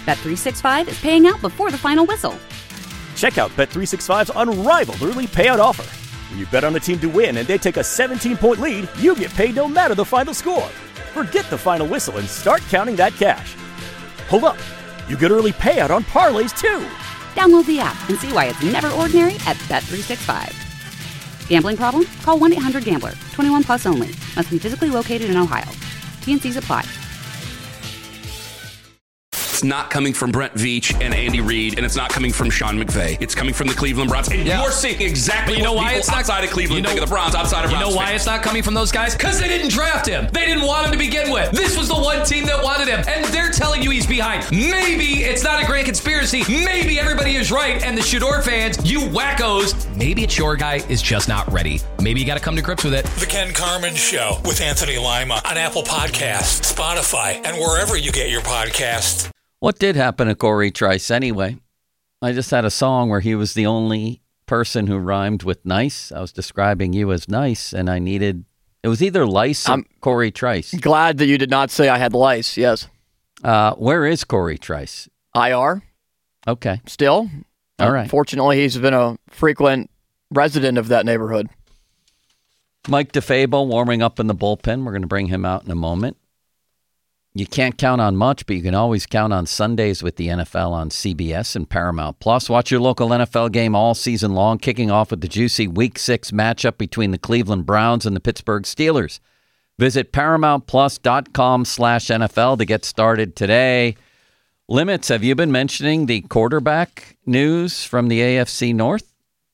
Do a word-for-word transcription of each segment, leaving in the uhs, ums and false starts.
Bet three sixty-five is paying out before the final whistle. Check out Bet three sixty-five's unrivaled early payout offer. When you bet on a team to win and they take a seventeen-point lead, you get paid no matter the final score. Forget the final whistle and start counting that cash. Hold up. You get early payout on parlays, too. Download the app and see why it's never ordinary at Bet three sixty-five. Gambling problem? Call one eight hundred gambler. twenty-one plus only. Must be physically located in Ohio. T and Cs apply. It's not coming from Brent Veach and Andy Reid, and it's not coming from Sean McVay. It's coming from the Cleveland Browns. And yeah. you're seeing exactly you know what why people it's not, outside of Cleveland you know, think of the Browns, outside of You Browns know why fans. it's not coming from those guys? Because they didn't draft him. They didn't want him to begin with. This was the one team that wanted him, and they're telling you he's behind. Maybe it's not a grand conspiracy. Maybe everybody is right, and the Shador fans, you wackos, maybe it's your guy is just not ready. Maybe you got to come to grips with it. The Ken Carman Show with Anthony Lima on Apple Podcasts, Spotify, and wherever you get your podcasts. What did happen to Corey Trice anyway? I just had a song where he was the only person who rhymed with nice. I was describing you as nice, and I needed, it was either lice or I'm Corey Trice. Glad that you did not say I had lice, yes. Uh, where is Corey Trice? I R. Okay. Still. All right. Fortunately, he's been a frequent resident of that neighborhood. Mike DeFabo warming up in the bullpen. We're going to bring him out in a moment. You can't count on much, but you can always count on Sundays with the N F L on C B S and Paramount Plus. Watch your local N F L game all season long, kicking off with the juicy Week six matchup between the Cleveland Browns and the Pittsburgh Steelers. Visit ParamountPlus.com slash NFL to get started today. Limits, have you been mentioning the quarterback news from the A F C North?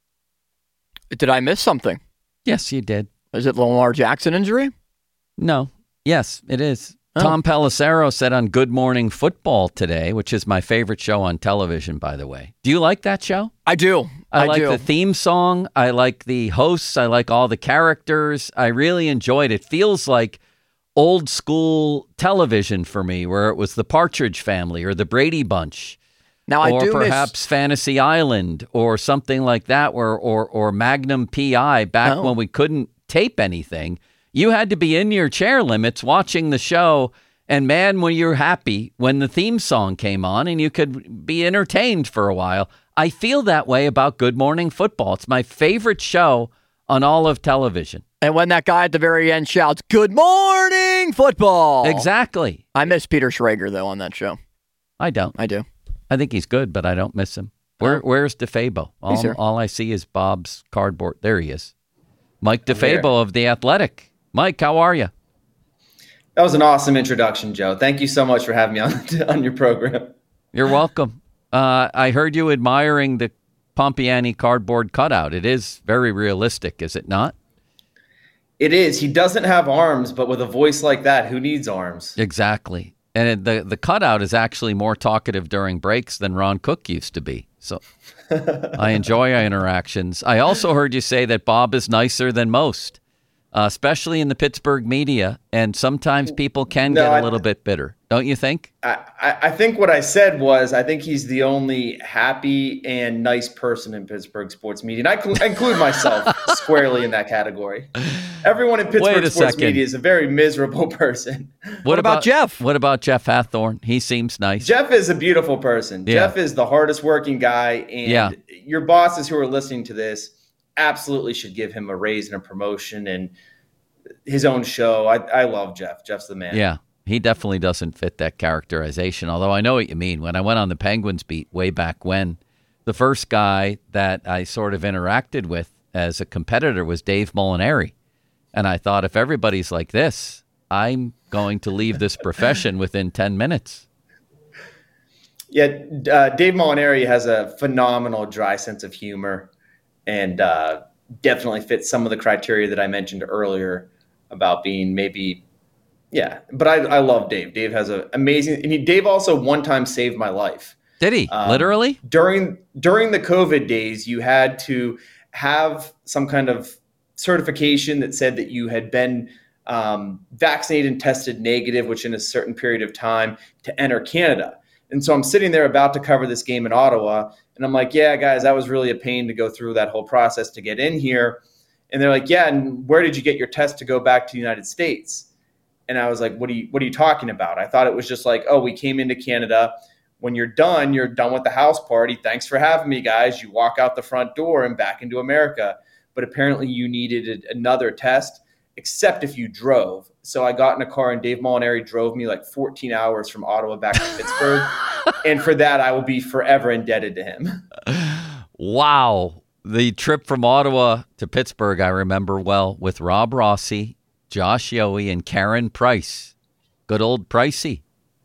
Did I miss something? Yes, you did. Is it the Lamar Jackson injury? No. Yes, it is. Oh. Tom Pelissero said on Good Morning Football today, which is my favorite show on television, by the way. Do you like that show? I do. I, I like do. the theme song. I like the hosts. I like all the characters. I really enjoyed it. Feels like old school television for me, where it was the Partridge Family or the Brady Bunch. Now, I or do perhaps miss... Fantasy Island or something like that, where or or Magnum P I back oh. when we couldn't tape anything. You had to be in your chair limits watching the show, and man, when you're happy when the theme song came on and you could be entertained for a while. I feel that way about Good Morning Football. It's my favorite show on all of television. And when that guy at the very end shouts, "Good morning, football." Exactly. I miss Peter Schrager, though, on that show. I don't. I do. I think he's good, but I don't miss him. Where, Oh. Where's DeFabo? All, He's here. all I see is Bob's cardboard. There he is. Mike DeFabo of The Athletic. Mike, how are you? That was an awesome introduction, Joe. Thank you so much for having me on, on your program. You're welcome. Uh, I heard you admiring the Pompiani cardboard cutout. It is very realistic, is it not? It is. He doesn't have arms, but with a voice like that, who needs arms? Exactly. And it, the, the cutout is actually more talkative during breaks than Ron Cook used to be. So I enjoy our interactions. I also heard you say that Bob is nicer than most. Uh, especially in the Pittsburgh media, and sometimes people can No, get a I- little bit bitter, don't you think? I, I I think what I said was I think he's the only happy and nice person in Pittsburgh sports media. And I, cl- I include myself squarely in that category. Everyone in Wait Pittsburgh a sports second. media is a very miserable person. What, about Jeff? What about Jeff Hathorn? He seems nice. Jeff is a beautiful person. Yeah. Jeff is the hardest working guy. And Yeah. your bosses who are listening to this absolutely should give him a raise and a promotion and his own show. I, I love Jeff. Jeff's the man. Yeah, he definitely doesn't fit that characterization, although I know what you mean. When I went on the Penguins beat way back when, the first guy that I sort of interacted with as a competitor was Dave Molinari. And I thought, if everybody's like this, I'm going to leave this profession within ten minutes. Yeah, uh, Dave Molinari has a phenomenal dry sense of humor and uh, definitely fits some of the criteria that I mentioned earlier about being maybe, yeah. But I, I love Dave. Dave has an amazing, and he, Dave also one time saved my life. Did he? Um, Literally? During during the COVID days, you had to have some kind of certification that said that you had been um, vaccinated and tested negative, which in a certain period of time to enter Canada. And so I'm sitting there about to cover this game in Ottawa, and I'm like, yeah, guys, that was really a pain to go through that whole process to get in here. And they're like, yeah, and where did you get your test to go back to the United States? And I was like, what are you, what are you talking about? I thought it was just like, oh, we came into Canada, When you're done, you're done with the house party. Thanks for having me, guys. You walk out the front door and back into America. But apparently you needed a, another test, except if you drove. So I got in a car and Dave Molinari drove me like fourteen hours from Ottawa back to Pittsburgh. And for that, I will be forever indebted to him. Wow. The trip from Ottawa to Pittsburgh, I remember well, with Rob Rossi, Josh Yohe, and Karen Price. Good old Pricey.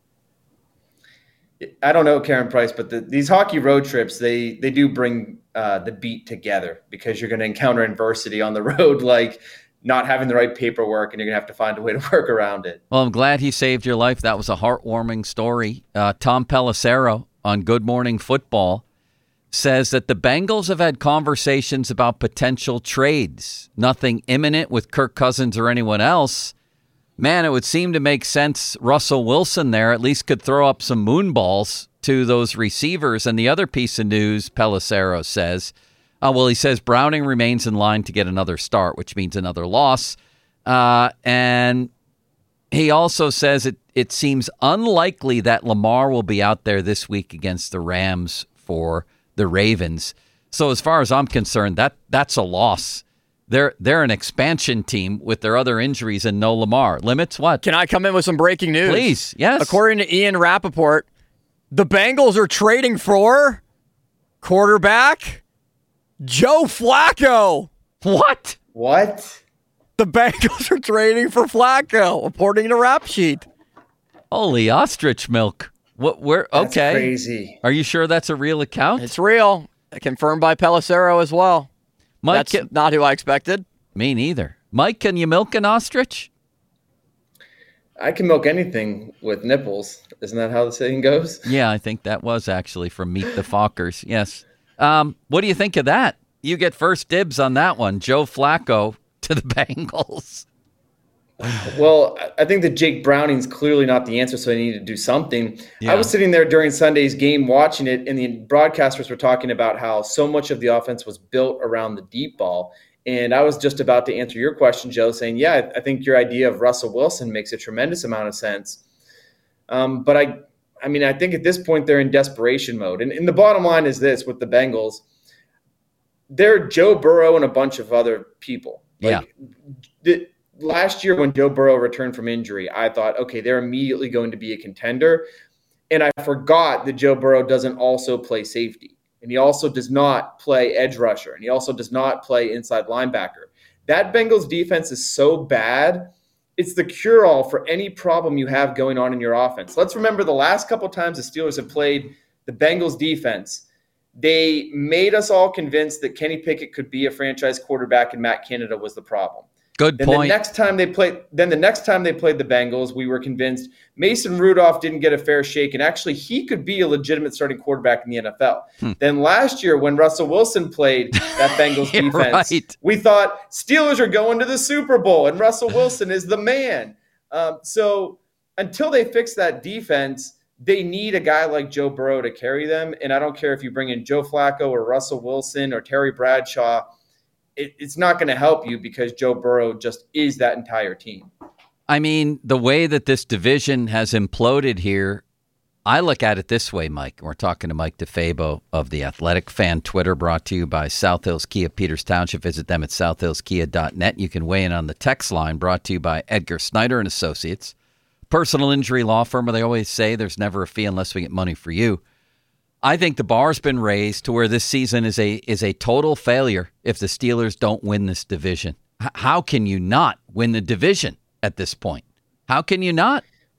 I don't know Karen Price, but the, these hockey road trips, they they do bring uh, the beat together because you're going to encounter adversity on the road, like not having the right paperwork, and you're going to have to find a way to work around it. Well, I'm glad he saved your life. That was a heartwarming story. Uh, Tom Pelissero on Good Morning Football says that the Bengals have had conversations about potential trades. Nothing imminent with Kirk Cousins or anyone else. Man, it would seem to make sense Russell Wilson there at least could throw up some moonballs to those receivers. And the other piece of news, Pelissero says, uh, well, he says Browning remains in line to get another start, which means another loss. Uh, and he also says it, it seems unlikely that Lamar will be out there this week against the Rams for the Ravens. So as far as I'm concerned, that that's a loss. They're they're an expansion team with their other injuries and no Lamar. Limits what? Can I come in with some breaking news? Please, yes. According to Ian Rappaport, the Bengals are trading for quarterback Joe Flacco. What? What? The Bengals are trading for Flacco, according to Rap Sheet. Holy ostrich milk. What? Where? Okay. That's crazy. Are you sure that's a real account? It's real. Confirmed by Pelissero as well. Mike, That's can, not who I expected. Me neither. Mike, can you milk an ostrich? I can milk anything with nipples. Isn't that how the saying goes? Yeah, I think that was actually from Meet the Fockers. Yes. Um, what do you think of that? You get first dibs on that one. Joe Flacco to the Bengals. Well, I think that Jake Browning's clearly not the answer, so they need to do something. Yeah. I was sitting there during Sunday's game watching it, and the broadcasters were talking about how so much of the offense was built around the deep ball. And I was just about to answer your question, Joe, saying, yeah, I think your idea of Russell Wilson makes a tremendous amount of sense. Um, but I I mean, I think at this point they're in desperation mode. And, and the bottom line is this with the Bengals, they're Joe Burrow and a bunch of other people. Like, yeah. The, Last year when Joe Burrow returned from injury, I thought, okay, they're immediately going to be a contender. And I forgot that Joe Burrow doesn't also play safety. And he also does not play edge rusher. And he also does not play inside linebacker. That Bengals defense is so bad, it's the cure-all for any problem you have going on in your offense. Let's remember the last couple times the Steelers have played the Bengals defense, they made us all convinced that Kenny Pickett could be a franchise quarterback and Matt Canada was the problem. Good then point. The next time they played, then the next time they played the Bengals, we were convinced Mason Rudolph didn't get a fair shake, and actually he could be a legitimate starting quarterback in the N F L. Hmm. Then last year, when Russell Wilson played that Bengals defense, right. we thought Steelers are going to the Super Bowl, and Russell Wilson is the man. Um, so until they fix that defense, they need a guy like Joe Burrow to carry them. And I don't care if you bring in Joe Flacco or Russell Wilson or Terry Bradshaw. It, it's not going to help you because Joe Burrow just is that entire team. I mean, the way that this division has imploded here, I look at it this way, Mike. We're talking to Mike DeFabo of the Athletic Fan Twitter, brought to you by South Hills Kia, Peters Township. Visit them at south hills kia dot net. You can weigh in on the text line, brought to you by Edgar Snyder and Associates, personal injury law firm where they always say there's never a fee unless we get money for you. I think the bar's been raised to where this season is a is a total failure if the Steelers don't win this division. H- how can you not win the division at this point? How can you not?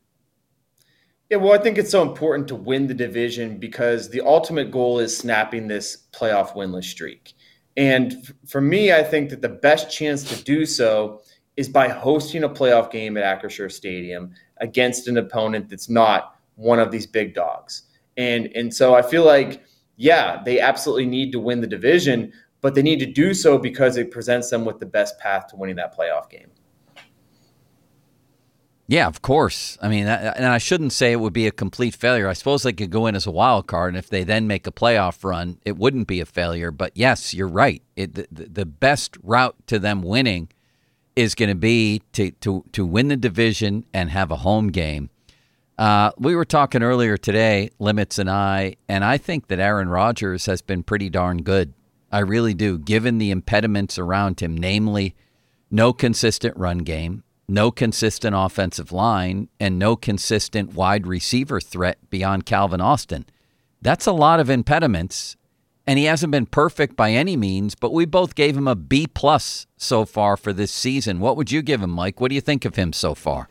Yeah, well, I think it's so important to win the division because the ultimate goal is snapping this playoff winless streak. And f- for me, I think that the best chance to do so is by hosting a playoff game at Acrisure Stadium against an opponent that's not one of these big dogs. And and so I feel like, yeah, they absolutely need to win the division, but they need to do so because it presents them with the best path to winning that playoff game. Yeah, of course. I mean, and I shouldn't say it would be a complete failure. I suppose they could go in as a wild card, and if they then make a playoff run, it wouldn't be a failure. But yes, you're right. It, the, the best route to them winning is going to be to, to, to win the division and have a home game. Uh, we were talking earlier today, Limits and I, and I think that Aaron Rodgers has been pretty darn good. I really do, given the impediments around him, namely no consistent run game, no consistent offensive line, and no consistent wide receiver threat beyond Calvin Austin. That's a lot of impediments, and he hasn't been perfect by any means, but we both gave him a B plus so far for this season. What would you give him, Mike? What do you think of him so far?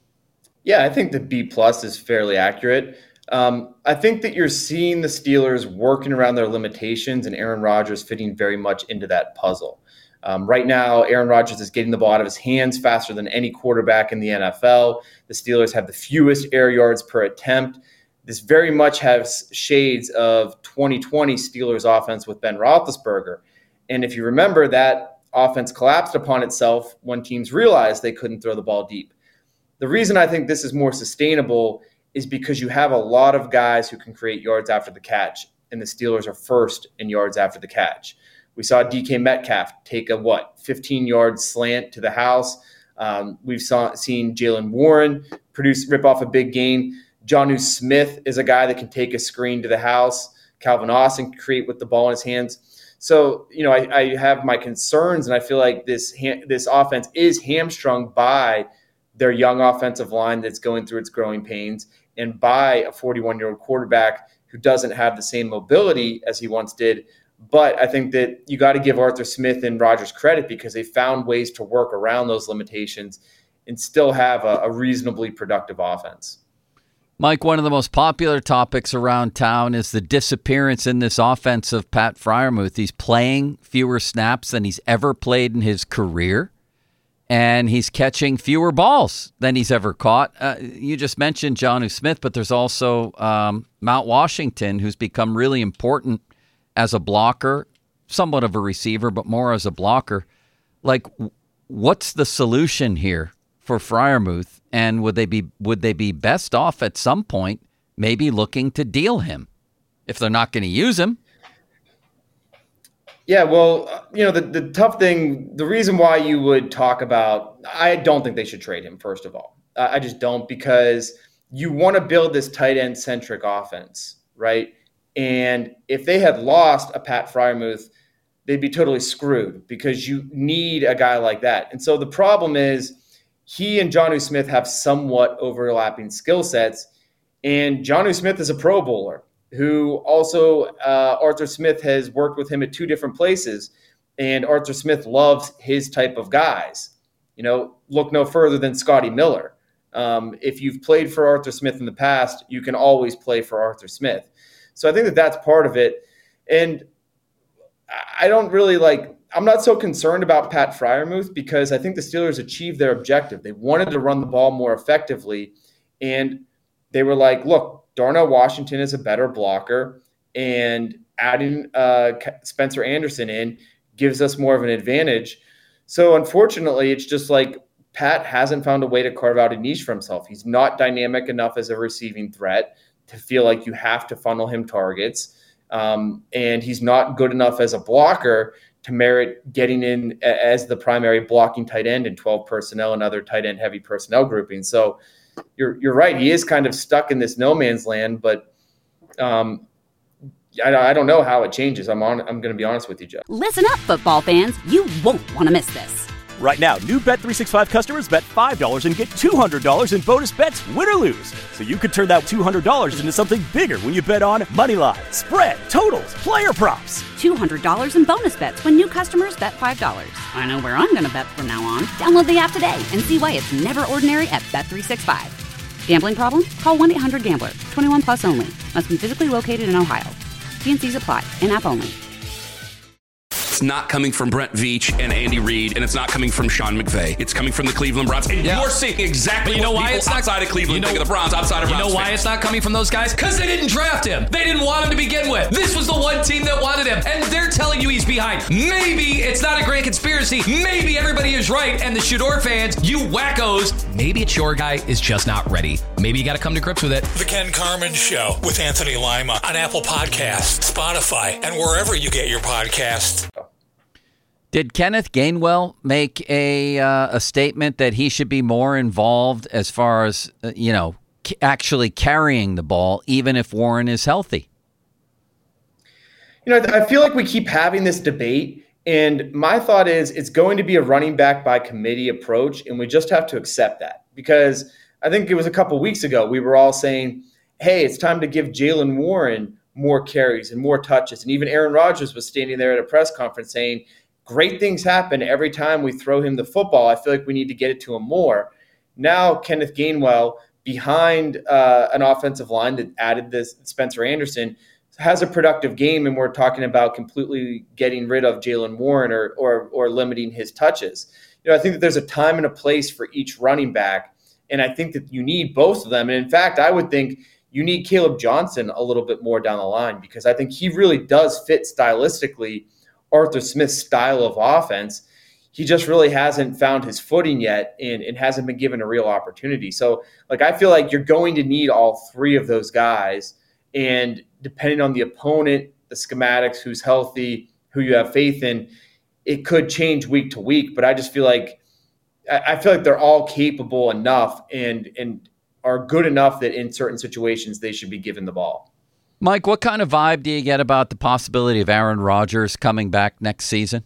Yeah, I think the B plus is fairly accurate. Um, I think that you're seeing the Steelers working around their limitations and Aaron Rodgers fitting very much into that puzzle. Um, right now, Aaron Rodgers is getting the ball out of his hands faster than any quarterback in the N F L. The Steelers have the fewest air yards per attempt. This very much has shades of twenty twenty Steelers offense with Ben Roethlisberger. And if you remember, that offense collapsed upon itself when teams realized they couldn't throw the ball deep. The reason I think this is more sustainable is because you have a lot of guys who can create yards after the catch, and the Steelers are first in yards after the catch. We saw D K Metcalf take a, what, fifteen-yard slant to the house. Um, we've saw, seen Jaylen Warren produce rip off a big gain. Jonnu Smith is a guy that can take a screen to the house. Calvin Austin can create with the ball in his hands. So, you know, I, I have my concerns, and I feel like this this offense is hamstrung by their young offensive line that's going through its growing pains, and by a forty-one-year-old quarterback who doesn't have the same mobility as he once did. But I think that you got to give Arthur Smith and Rodgers credit because they found ways to work around those limitations and still have a, a reasonably productive offense. Mike, one of the most popular topics around town is the disappearance in this offense of Pat Freiermuth. He's playing fewer snaps than he's ever played in his career, and he's catching fewer balls than he's ever caught. Uh, you just mentioned Jonnu Smith, but there's also um, Mount Washington, who's become really important as a blocker, somewhat of a receiver, but more as a blocker. Like, what's the solution here for Freiermuth, and would they be would they be best off at some point maybe looking to deal him if they're not going to use him? Yeah, well, you know, the, the tough thing, the reason why you would talk about, I don't think they should trade him, first of all. I just don't, because you want to build this tight end centric offense, right? And if they had lost a Pat Freiermuth, they'd be totally screwed because you need a guy like that. And so the problem is he and Jonnu Smith have somewhat overlapping skill sets, and Jonnu Smith is a Pro Bowler who also uh, Arthur Smith has worked with him at two different places, and Arthur Smith loves his type of guys. You know, look no further than Scotty Miller. Um, if you've played for Arthur Smith in the past, you can always play for Arthur Smith. So I think that that's part of it. And I don't really like, I'm not so concerned about Pat Freiermuth because I think the Steelers achieved their objective. They wanted to run the ball more effectively, and they were like, look, Darnell Washington is a better blocker, and adding uh, Spencer Anderson in gives us more of an advantage. So unfortunately, it's just like Pat hasn't found a way to carve out a niche for himself. He's not dynamic enough as a receiving threat to feel like you have to funnel him targets. Um, and he's not good enough as a blocker to merit getting in as the primary blocking tight end in twelve personnel and other tight end heavy personnel groupings. So you're you're right. He is kind of stuck in this no man's land, but um, I, I don't know how it changes. I'm on. I'm going to be honest with you, Jeff. Listen up, football fans. You won't want to miss this. Right now, new Bet three sixty-five customers bet five dollars and get two hundred dollars in bonus bets, win or lose. So you could turn that two hundred dollars into something bigger when you bet on money line, spread, totals, player props. two hundred dollars in bonus bets when new customers bet five dollars. I know where I'm going to bet from now on. Download the app today and see why it's never ordinary at Bet three sixty-five. Gambling problem? Call one eight hundred gambler. twenty-one plus only. Must be physically located in Ohio. T and C's apply. In-app only. It's not coming from Brent Veach and Andy Reid, and it's not coming from Sean McVay. It's coming from the Cleveland Browns. And yeah. You're seeing exactly you know what why people it's not, outside of Cleveland you know, think of the Browns, outside of You Browns know why fans. it's not coming from those guys? Because they didn't draft him. They didn't want him to begin with. This was the one team that wanted him, and they're telling you he's behind. Maybe it's not a grand conspiracy. Maybe everybody is right, and the Shador fans, you wackos, maybe it's your guy is just not ready. Maybe you got to come to grips with it. The Ken Carman Show with Anthony Lima on Apple Podcasts, Spotify, and wherever you get your podcasts. Did Kenneth Gainwell make a uh, a statement that he should be more involved as far as, uh, you know, c- actually carrying the ball, even if Warren is healthy? You know, I feel like we keep having this debate, and my thought is it's going to be a running back by committee approach, and we just have to accept that. Because I think it was a couple weeks ago, we were all saying, hey, it's time to give Jaylen Warren more carries and more touches. And even Aaron Rodgers was standing there at a press conference saying, great things happen every time we throw him the football. I feel like we need to get it to him more. Now, Kenneth Gainwell, behind uh, an offensive line that added this Spencer Anderson, has a productive game, and we're talking about completely getting rid of Jaylen Warren or, or or limiting his touches. You know, I think that there's a time and a place for each running back, and I think that you need both of them. And in fact, I would think you need Caleb Johnson a little bit more down the line, because I think he really does fit stylistically Arthur Smith's style of offense. He just really hasn't found his footing yet and, and hasn't been given a real opportunity. So, like, I feel like you're going to need all three of those guys. And depending on the opponent, the schematics, who's healthy, who you have faith in, it could change week to week. But I just feel like I feel like they're all capable enough and and are good enough that in certain situations they should be given the ball. Mike, what kind of vibe do you get about the possibility of Aaron Rodgers coming back next season?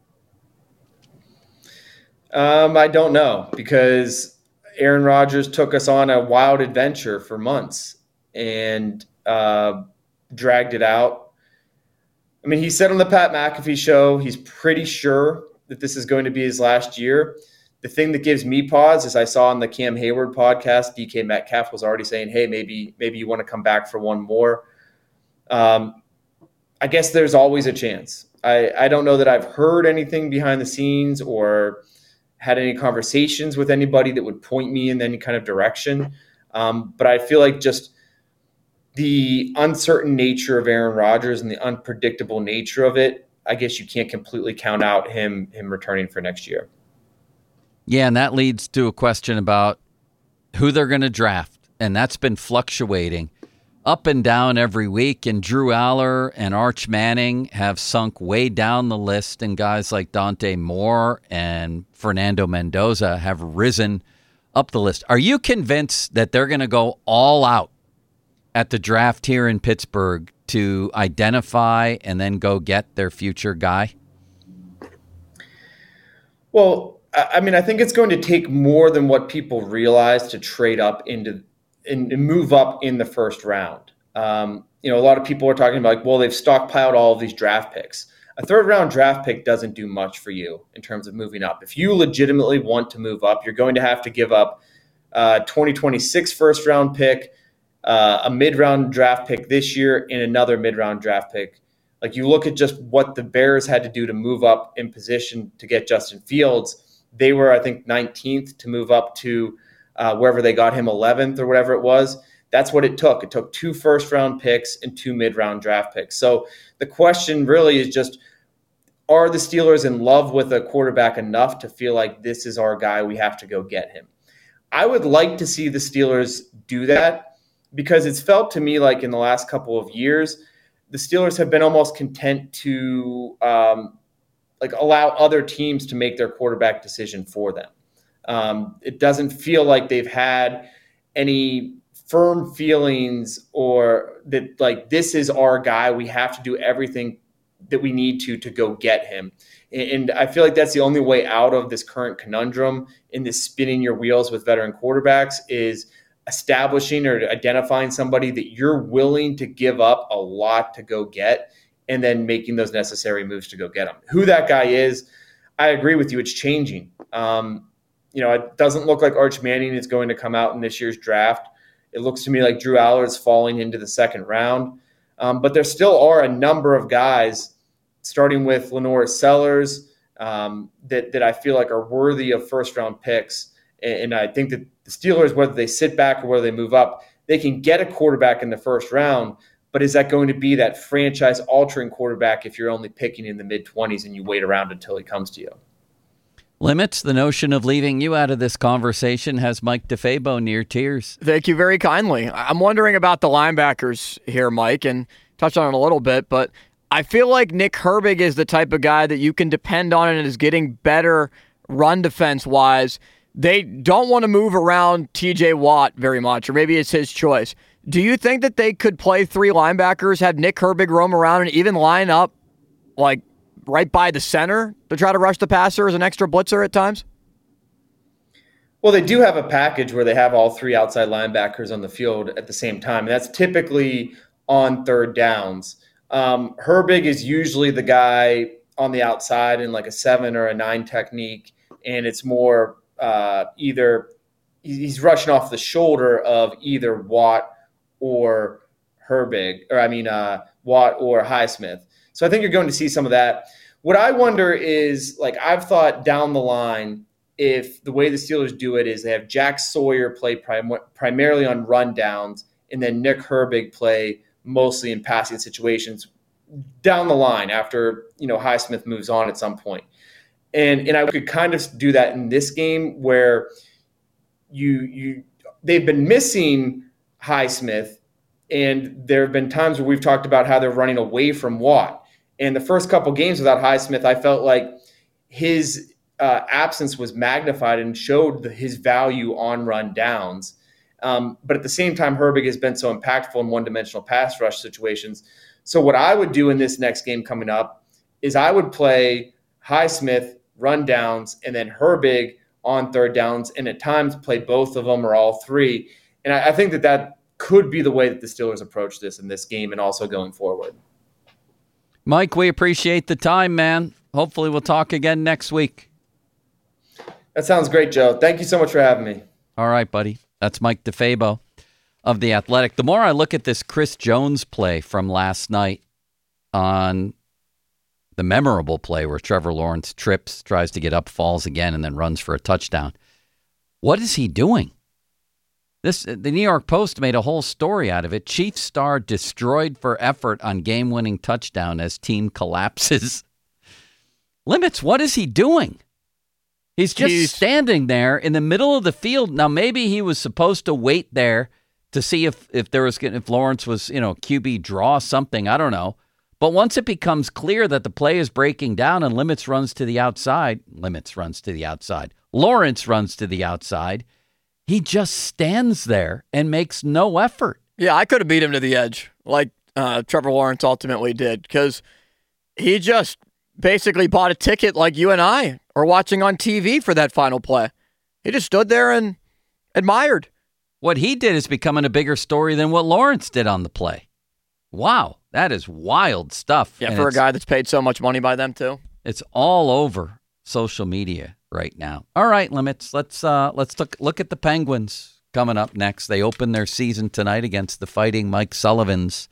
Um, I don't know, because Aaron Rodgers took us on a wild adventure for months and uh, dragged it out. I mean, he said on the Pat McAfee show he's pretty sure that this is going to be his last year. The thing that gives me pause is I saw on the Cam Hayward podcast, D K Metcalf was already saying, hey, maybe maybe you want to come back for one more. Um, I guess there's always a chance. I, I don't know that I've heard anything behind the scenes or had any conversations with anybody that would point me in any kind of direction. Um, but I feel like just the uncertain nature of Aaron Rodgers and the unpredictable nature of it, I guess you can't completely count out him him returning for next year. Yeah, and that leads to a question about who they're going to draft. And that's been fluctuating up and down every week. And Drew Aller and Arch Manning have sunk way down the list. And guys like Dante Moore and Fernando Mendoza have risen up the list. Are you convinced that they're going to go all out at the draft here in Pittsburgh to identify and then go get their future guy? Well, I mean, I think it's going to take more than what people realize to trade up into and move up in the first round. Um, you know, a lot of people are talking about, like, well, they've stockpiled all of these draft picks. A third round draft pick doesn't do much for you in terms of moving up. If you legitimately want to move up, you're going to have to give up a twenty twenty-six first round pick, uh, a mid round draft pick this year, and another mid round draft pick. Like, you look at just what the Bears had to do to move up in position to get Justin Fields. They were, I think, nineteenth to move up to uh, wherever they got him, eleventh or whatever it was. That's what it took. It took two first-round picks and two mid-round draft picks. So the question really is just, are the Steelers in love with a quarterback enough to feel like this is our guy, we have to go get him? I would like to see the Steelers do that, because it's felt to me like in the last couple of years, the Steelers have been almost content to um, – like allow other teams to make their quarterback decision for them. Um, it doesn't feel like they've had any firm feelings or that, like, this is our guy, we have to do everything that we need to to go get him. And I feel like that's the only way out of this current conundrum in this spinning your wheels with veteran quarterbacks, is establishing or identifying somebody that you're willing to give up a lot to go get, and then making those necessary moves to go get them. Who that guy is, I agree with you. It's changing. Um, you know, it doesn't look like Arch Manning is going to come out in this year's draft. It looks to me like Drew Aller is falling into the second round. Um, but there still are a number of guys, starting with Lenore Sellers, um, that, that I feel like are worthy of first-round picks. And, and I think that the Steelers, whether they sit back or whether they move up, they can get a quarterback in the first round. But is that going to be that franchise-altering quarterback if you're only picking in the mid-twenties and you wait around until he comes to you? Limits the notion of leaving you out of this conversation has Mike DeFabo near tears. Thank you very kindly. I'm wondering about the linebackers here, Mike, and touch on it a little bit, but I feel like Nick Herbig is the type of guy that you can depend on and is getting better run defense-wise they don't want to move around T J Watt very much, or maybe it's his choice. Do you think that they could play three linebackers, have Nick Herbig roam around, and even line up like right by the center to try to rush the passer as an extra blitzer at times? Well, they do have a package where they have all three outside linebackers on the field at the same time, and that's typically on third downs. Um, Herbig is usually the guy on the outside in like a seven or a nine technique, and it's more uh, either he's rushing off the shoulder of either Watt or Herbig, or I mean uh, Watt or Highsmith. So I think you're going to see some of that. What I wonder is, like, I've thought down the line, if the way the Steelers do it is they have Jack Sawyer play prim- primarily on rundowns, and then Nick Herbig play mostly in passing situations down the line after, you know, Highsmith moves on at some point. And and I could kind of do that in this game where you you they've been missing Highsmith, and there have been times where we've talked about how they're running away from Watt. And the first couple games without Highsmith, I felt like his uh, absence was magnified and showed the, his value on run downs. Um, but at the same time, Herbig has been so impactful in one-dimensional pass rush situations. So what I would do in this next game coming up is I would play Highsmith run downs and then Herbig on third downs, and at times play both of them or all three. And I, I think that that could be the way that the Steelers approach this in this game and also going forward. Mike, we appreciate the time, man. Hopefully we'll talk again next week. That sounds great, Joe. Thank you so much for having me. All right, buddy. That's Mike DeFabo of The Athletic. The more I look at this Chris Jones play from last night on the memorable play where Trevor Lawrence trips, tries to get up, falls again, and then runs for a touchdown. What is he doing? This, the New York Post made a whole story out of it. Chiefs star destroyed for effort on game-winning touchdown as team collapses. Limits, what is he doing? He's just He's, standing there in the middle of the field. Now, maybe he was supposed to wait there to see if, if there was if Lawrence was, you know, Q B draw something. I don't know. But once it becomes clear that the play is breaking down and Limits runs to the outside, Limits runs to the outside, Lawrence runs to the outside, he just stands there and makes no effort. Yeah, I could have beat him to the edge like uh, Trevor Lawrence ultimately did, because he just basically bought a ticket like you and I are watching on T V for that final play. He just stood there and admired. What he did is becoming a bigger story than what Lawrence did on the play. Wow, that is wild stuff. Yeah, and for a guy that's paid so much money by them too. It's all over social media right now. All right, Limits, let's uh, let's look look at the Penguins coming up next. They open their season tonight against the Fighting Mike Sullivans,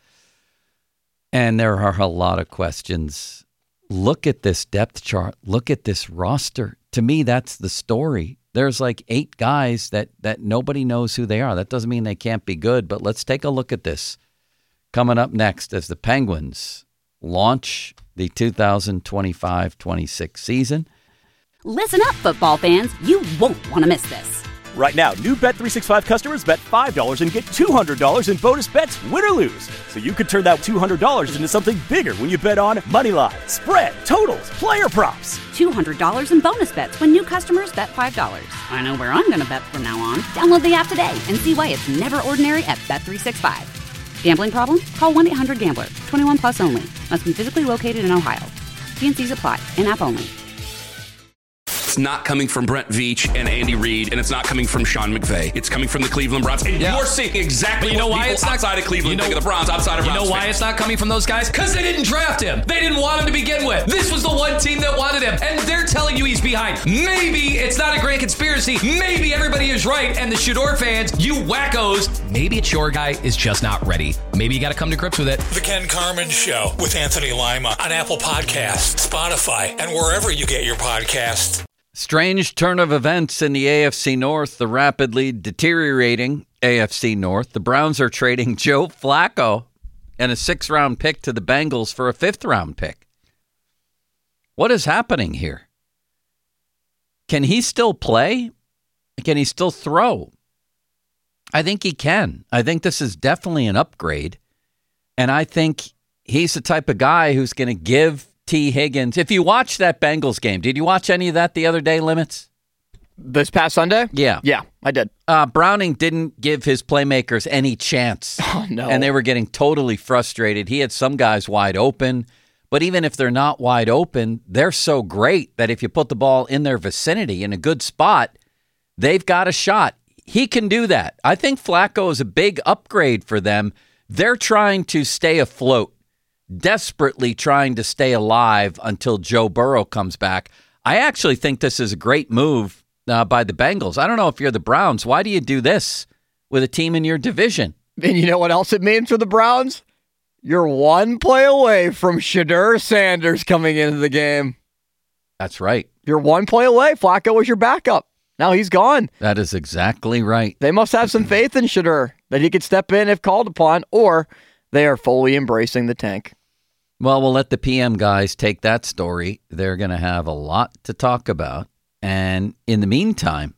and there are a lot of questions. Look at this depth chart. Look at this roster. To me, that's the story. There's like eight guys that, that nobody knows who they are. That doesn't mean they can't be good, but let's take a look at this. Coming up next as the Penguins launch the two thousand twenty-five twenty-six season. Listen up, football fans. You won't want to miss this. Right now, new Bet three sixty-five customers bet five dollars and get two hundred dollars in bonus bets, win or lose. So you could turn that two hundred dollars into something bigger when you bet on money line, spread, totals, player props. two hundred dollars in bonus bets when new customers bet five dollars. I know where I'm going to bet from now on. Download the app today and see why it's never ordinary at Bet three sixty-five. Gambling problem? Call one eight hundred gambler. twenty-one plus only. Must be physically located in Ohio. T and C's apply. In-app only. It's not coming from Brent Veach and Andy Reid, and it's not coming from Sean McVay. It's coming from the Cleveland Browns. And yeah. You're seeing exactly you know what why people it's not, outside of Cleveland you know, think of the Browns, outside of You Browns know why fans. it's not coming from those guys? Because they didn't draft him. They didn't want him to begin with. This was the one team that wanted him, and they're telling you he's behind. Maybe it's not a grand conspiracy. Maybe everybody is right, and the Shador fans, you wackos, maybe it's your guy is just not ready. Maybe you got to come to grips with it. The Ken Carman Show with Anthony Lima on Apple Podcasts, Spotify, and wherever you get your podcasts. Strange turn of events in the A F C North, the rapidly deteriorating A F C North. The Browns are trading Joe Flacco and a sixth-round pick to the Bengals for a fifth-round pick. What is happening here? Can he still play? Can he still throw? I think he can. I think this is definitely an upgrade. And I think he's the type of guy who's going to give T. Higgins. If you watched that Bengals game, did you watch any of that the other day, Limits? This past Sunday? Yeah. Yeah, I did. Uh, Browning didn't give his playmakers any chance. Oh, no. And they were getting totally frustrated. He had some guys wide open, but even if they're not wide open, they're so great that if you put the ball in their vicinity in a good spot, they've got a shot. He can do that. I think Flacco is a big upgrade for them. They're trying to stay afloat, desperately trying to stay alive until Joe Burrow comes back. I actually think this is a great move Uh, by the Bengals. I don't know if you're the Browns. Why do you do this with a team in your division? And you know what else it means for the Browns? You're one play away from Shedeur Sanders coming into the game. That's right. You're one play away. Flacco was your backup. Now he's gone. That is exactly right. They must have some faith in Shedeur that he could step in if called upon, or they are fully embracing the tank. Well, we'll let the P M guys take that story. They're going to have a lot to talk about. And in the meantime,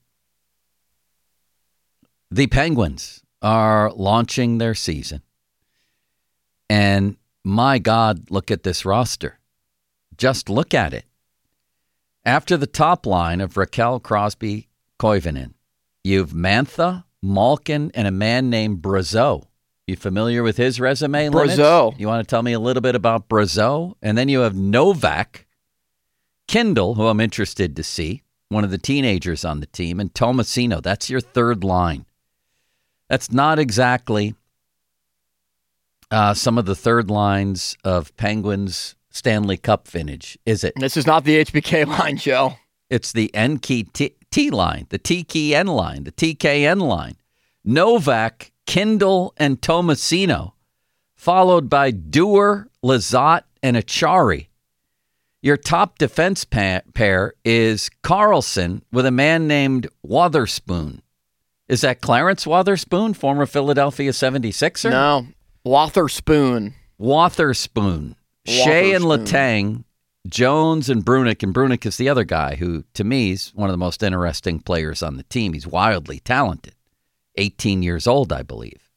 the Penguins are launching their season. And my God, look at this roster. Just look at it. After the top line of Raquel, Crosby, Koivunen, you've Mantha, Malkin, and a man named Brazeau. You familiar with his resume, Lennox? Brazeau. You want to tell me a little bit about Brazeau? And then you have Novak, Kindle, who I'm interested to see, one of the teenagers on the team, and Tomasino. That's your third line. That's not exactly uh, some of the third lines of Penguins' Stanley Cup vintage, is it? This is not the H B K line, Joe. It's the N-key T-, T line, the T-key N line, the T K N line. Novak, Kindle, and Tomasino, followed by Dewar, Lizotte, and Achari. Your top defense pa- pair is Carlson with a man named Wotherspoon. Is that Clarence Wotherspoon, former Philadelphia seventy-sixer? No, Wotherspoon. Wotherspoon. Shea and Letang, Jones and Brunick. And Brunick is the other guy who, to me, is one of the most interesting players on the team. He's wildly talented. eighteen years old, I believe.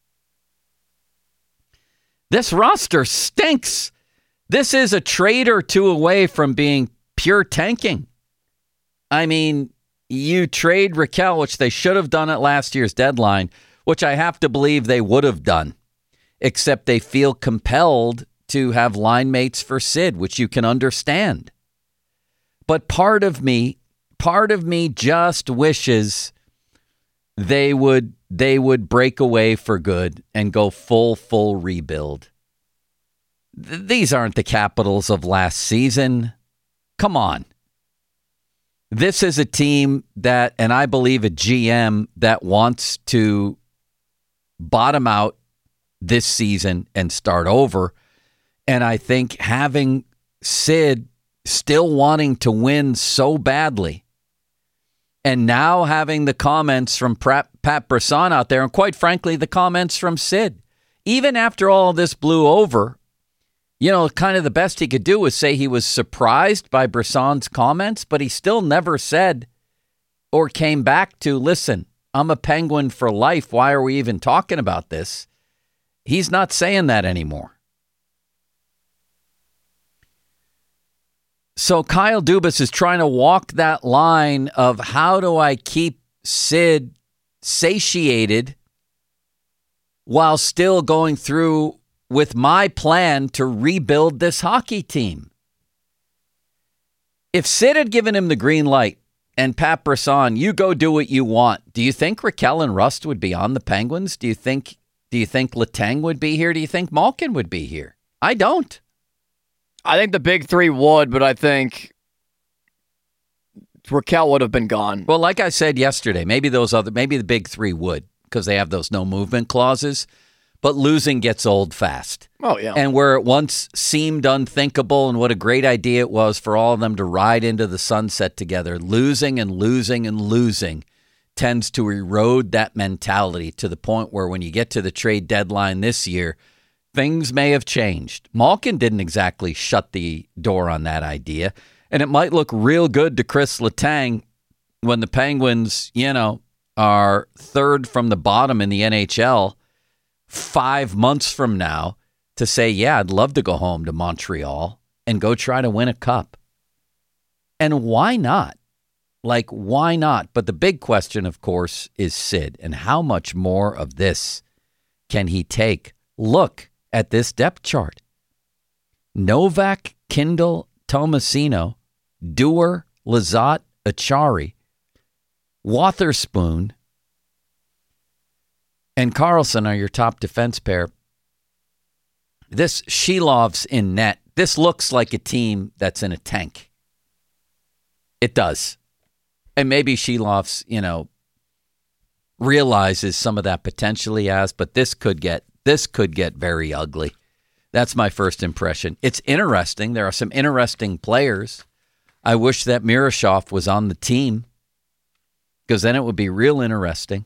This roster stinks. This is a trade or two away from being pure tanking. I mean, you trade Raquel, which they should have done at last year's deadline, which I have to believe they would have done, except they feel compelled to have line mates for Sid, which you can understand. But part of me, part of me just wishes they would they would break away for good and go full, full rebuild. These aren't the Capitals of last season. Come on. This is a team that, and I believe a G M that wants to bottom out this season and start over. And I think having Sid still wanting to win so badly, and now having the comments from Pat, Pat Brisson out there, and quite frankly, the comments from Sid, even after all this blew over, you know, kind of the best he could do was say he was surprised by Brisson's comments, but he still never said or came back to, listen, I'm a Penguin for life. Why are we even talking about this? He's not saying that anymore. So Kyle Dubas is trying to walk that line of how do I keep Sid satiated while still going through with my plan to rebuild this hockey team. If Sid had given him the green light and Pat Brisson, you go do what you want, do you think Raquel and Rust would be on the Penguins? Do you think do you think Letang would be here? Do you think Malkin would be here? I don't. I think the big three would, but I think Raquel would have been gone. Well, like I said yesterday, maybe those other maybe the big three would, because they have those no movement clauses. But losing gets old fast. Oh, yeah. And where it once seemed unthinkable and what a great idea it was for all of them to ride into the sunset together, losing and losing and losing tends to erode that mentality to the point where when you get to the trade deadline this year, things may have changed. Malkin didn't exactly shut the door on that idea. And it might look real good to Chris Letang when the Penguins, you know, are third from the bottom in the N H L five months from now to say, yeah, I'd love to go home to Montreal and go try to win a cup. And why not? Like, why not? But the big question, of course, is Sid. And how much more of this can he take? Look at this depth chart. Novak, Kindle, Tomasino, Dewar, Lizotte, Achari, Wotherspoon, and Carlson are your top defense pair. This Shilov's in net. This looks like a team that's in a tank. It does. And maybe Shilov's, you know, realizes some of that potentially has, but this could get this could get very ugly. That's my first impression. It's interesting. There are some interesting players. I wish that Miroshov was on the team because then it would be real interesting.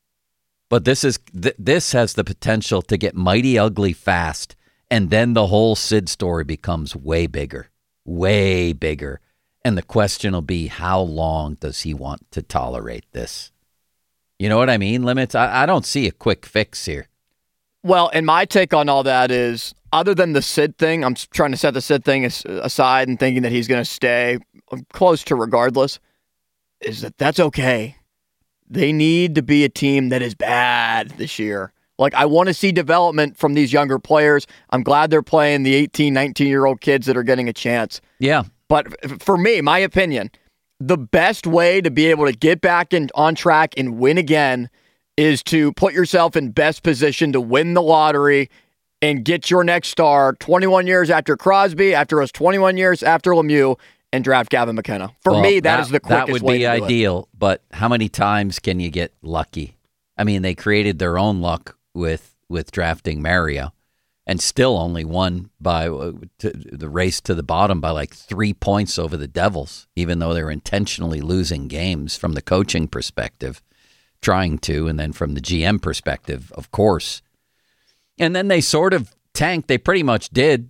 But this is th- this has the potential to get mighty ugly fast, and then the whole Sid story becomes way bigger, way bigger. And the question will be, how long does he want to tolerate this? You know what I mean, Limits? I, I don't see a quick fix here. Well, and my take on all that is, other than the Sid thing, I'm trying to set the Sid thing aside and thinking that he's going to stay close to regardless, is that that's okay. They need to be a team that is bad this year. Like, I want to see development from these younger players. I'm glad they're playing the eighteen, nineteen-year-old kids that are getting a chance. Yeah. But for me, my opinion, the best way to be able to get back in, on track and win again is to put yourself in best position to win the lottery and get your next star twenty-one years after Crosby, after us twenty-one years after Lemieux, and draft Gavin McKenna. For well, me, that, that is the quickest way That would way be to ideal, do it. But how many times can you get lucky? I mean, they created their own luck with, with drafting Mario and still only won by uh, to, the race to the bottom by like three points over the Devils, even though they were intentionally losing games from the coaching perspective, trying to, and then from the G M perspective, of course. And then they sort of tanked. They pretty much did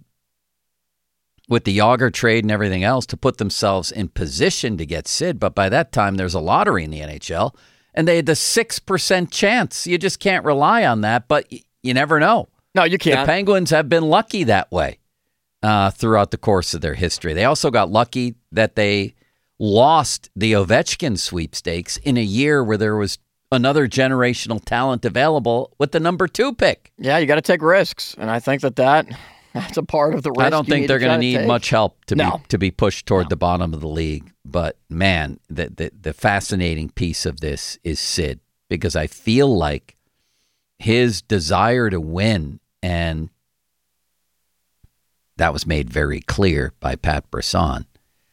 with the Yager trade and everything else to put themselves in position to get Sid. But by that time, there's a lottery in the N H L, and they had the six percent chance. You just can't rely on that, but y- you never know. No, you can't. The Penguins have been lucky that way uh, throughout the course of their history. They also got lucky that they lost the Ovechkin sweepstakes in a year where there was another generational talent available with the number two pick. Yeah, you got to take risks, and I think that, that that's a part of the risk. I don't think they're going to need take. much help to no. be to be pushed toward no. the bottom of the league. But man, the, the the fascinating piece of this is Sid, because I feel like his desire to win, and that was made very clear by Pat Brisson,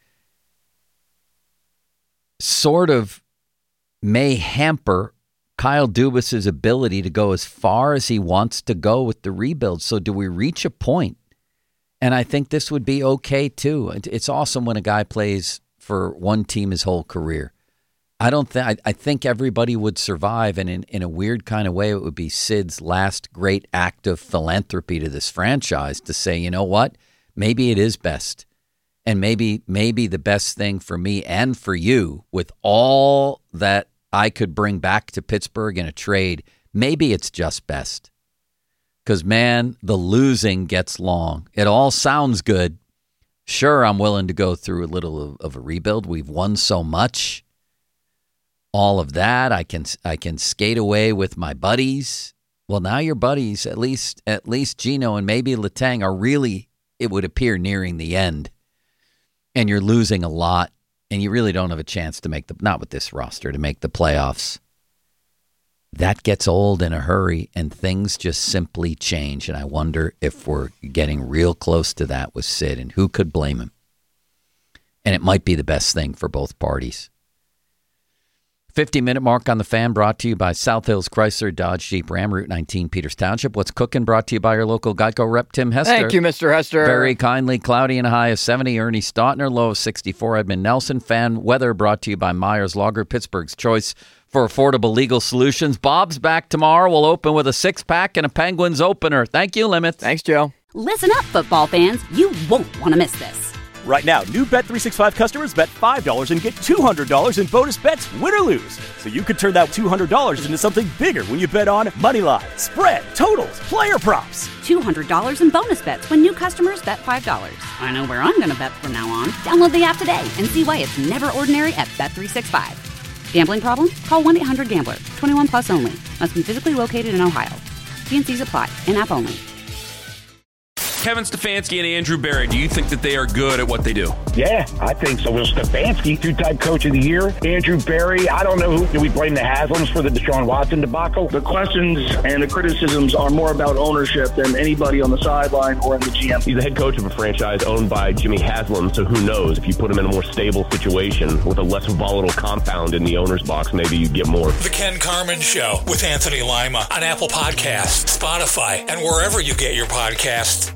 sort of may hamper Kyle Dubas's ability to go as far as he wants to go with the rebuild. So do we reach a point? And I think this would be okay too. It's awesome when a guy plays for one team his whole career. I don't think I, I think everybody would survive, and in, in a weird kind of way, it would be Sid's last great act of philanthropy to this franchise to say, you know what, maybe it is best, and maybe maybe the best thing for me and for you, with all that I could bring back to Pittsburgh in a trade, maybe it's just best. Because man, the losing gets long. It all sounds good. Sure, I'm willing to go through a little of, of a rebuild. We've won so much. All of that, I can I can skate away with my buddies. Well, now your buddies, at least at least Gino and maybe Letang, are really, it would appear, nearing the end. And you're losing a lot, and you really don't have a chance to make the, not with this roster, to make the playoffs. That gets old in a hurry, and things just simply change. And I wonder if we're getting real close to that with Sid, and who could blame him? And it might be the best thing for both parties. fifty-minute mark on the Fan, brought to you by South Hills Chrysler, Dodge, Jeep, Ram, Route nineteen, Peters Township. What's cooking? Brought to you by your local Geico rep, Tim Hester. Thank you, Mister Hester. Very kindly. Cloudy and a high of seventy. Ernie Stautner, low of sixty-four. Edmund Nelson. Fan weather brought to you by Myers Lager, Pittsburgh's choice for affordable legal solutions. Bob's back tomorrow. We'll open with a six-pack and a Penguins opener. Thank you, Limits. Thanks, Joe. Listen up, football fans. You won't want to miss this. Right now, new Bet three sixty-five customers bet five dollars and get two hundred dollars in bonus bets, win or lose. So you could turn that two hundred dollars into something bigger when you bet on moneyline, spread, totals, player props. two hundred dollars in bonus bets when new customers bet five dollars. I know where I'm going to bet from now on. Download the app today and see why it's never ordinary at Bet three sixty-five. Gambling problem? Call one eight hundred gambler. twenty-one plus only. Must be physically located in Ohio. T and C's apply. In-app only. Kevin Stefanski and Andrew Berry, do you think that they are good at what they do? Yeah, I think so. Will Stefanski, two-time coach of the year. Andrew Berry, I don't know who. Do we blame the Haslams for the Deshaun Watson debacle? The questions and the criticisms are more about ownership than anybody on the sideline or in the G M. He's the head coach of a franchise owned by Jimmy Haslam, so who knows? If you put him in a more stable situation with a less volatile compound in the owner's box, maybe you get more. The Ken Carman Show with Anthony Lima on Apple Podcasts, Spotify, and wherever you get your podcasts.